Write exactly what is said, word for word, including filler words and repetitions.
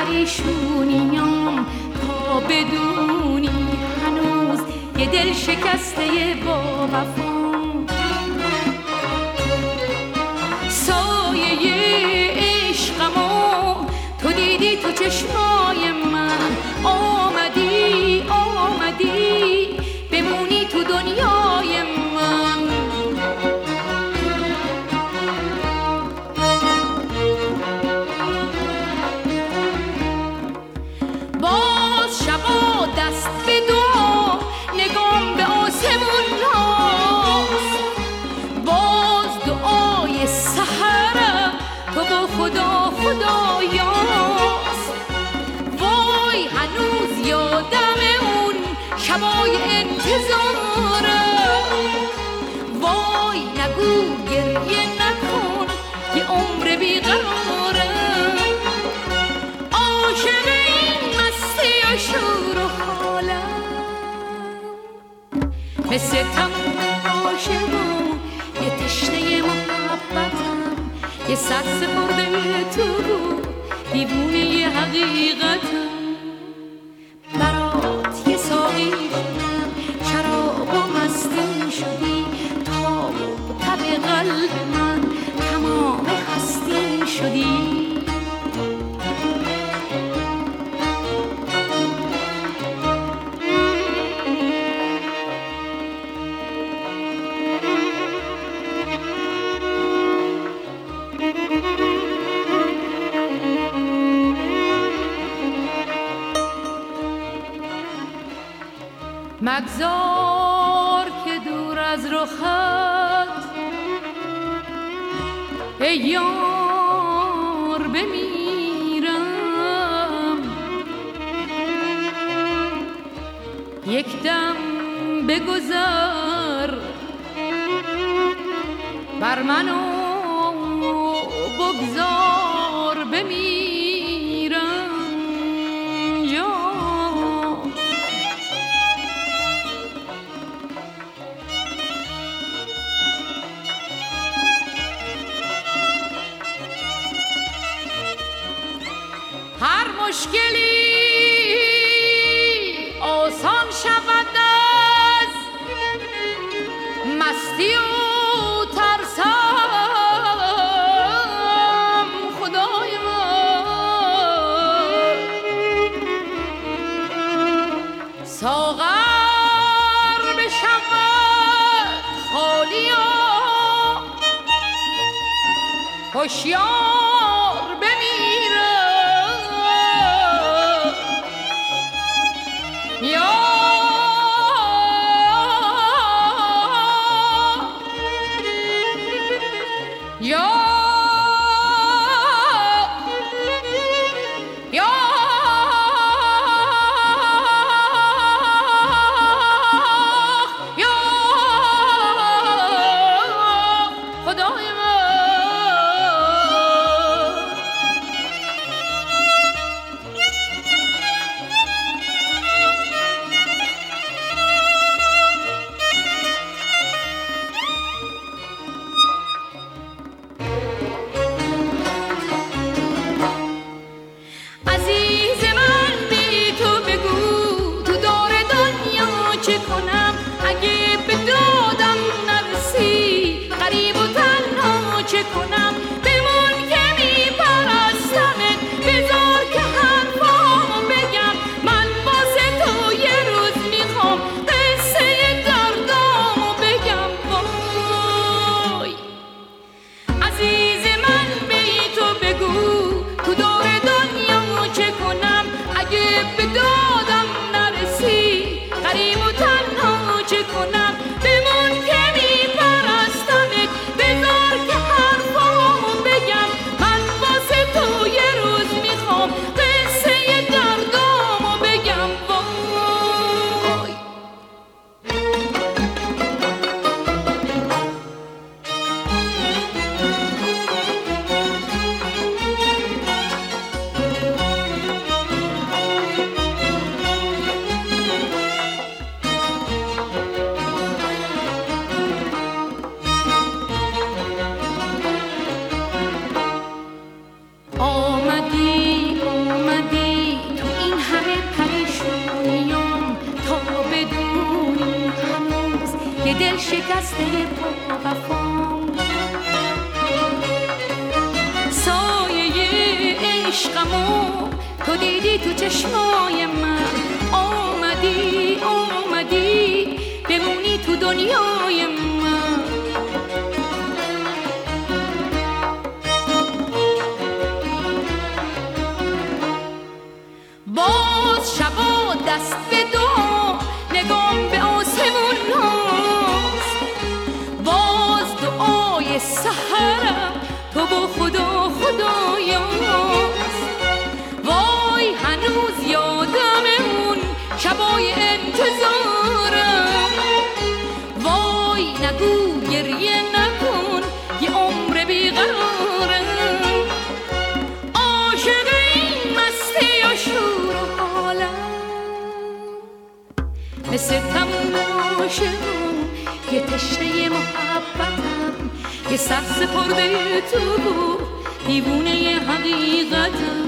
پریشونیام تا بدونی هنوز یه دل شکسته با وفام. سایه عشقمو تو دیدی تو چشمای من، آمدی آمدی بمونی تو دنیای من. باز شبا دست به دعا نگام به آسمون هاست، باز دعای سحرم تو با خدا خدایاست. وای هنوز یادم اون شبای انتظارم، وای نگو گریه نکن یه عمر بیقرارم. عاشق این مستی و شور و حالم، مثل تمام عاشقان یه تشنه محبتم، یه سر سپرده تو دیوونه یه حقیقتم. برات یه ساقی شدم، شراب و مستی شدی، تاب و تب قلب من تمام هستی شدی. مگذار که دور از رخت ای یار بمیرم، یک دم بگذر بر منو بگذار بمیرم. هر مشکلی آسان شود از مستی و ترسم. خدای من ساغر بشود خالی و هوشیار بمیرم. عزیز من بی تو بگو تو دور دنیا چه شکسته پا وفام. سایه عشقمو تو دیدی تو چشمای من، آمدی آمدی بمونی تو دنیای من. باز شبا دست به دعا نگام به آسمون هاست، باز دعای سحرم تو با خدا خدایاست. وای هنوز یادم اون شبای انتظارم، وای نگو گریه نکن یه عمر بیقرارم. عاشق این مستی و شور و حالم، مثل تماشم یه تشنه محبتم، یه سر سپرده تو دیوونه حقیقتم.